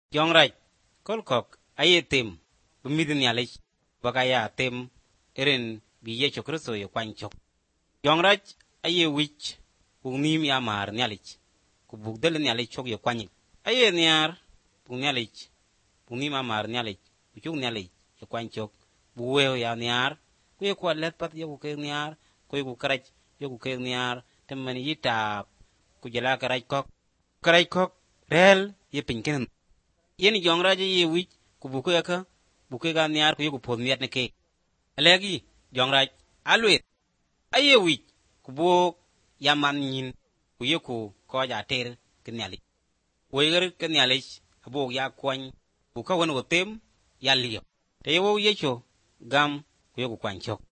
Jong raj, kol kok aye tem, bumidin yalich, bagaya tem, erin bi Yesu Kristo yo kwanchok. Jong raj, aye wich, ugnim ya mar nyalich, kubugdel nyalich chok yo kwanyik. Aye niar, bug nyalich, ugnim ya mar nyalich, uchuk nyalich yo kwanchok, buweo ya niar, kuye kwa let pat yo kuke niar, kuye kukaraj yo kuke niar, temani yitap, kujala karaj kok, rel ye pinkin. Yen jong raja ye wich ku buku yaka buku ga niar ku yuku pod miat ne ke alegi jong raj alwet aye wich ku bu yaman nyin ku yuku ko ja ter kenyali weger kenyali abu ya kwany bu ka won tem ya liyo te yo yecho gam ku yuku kwanchok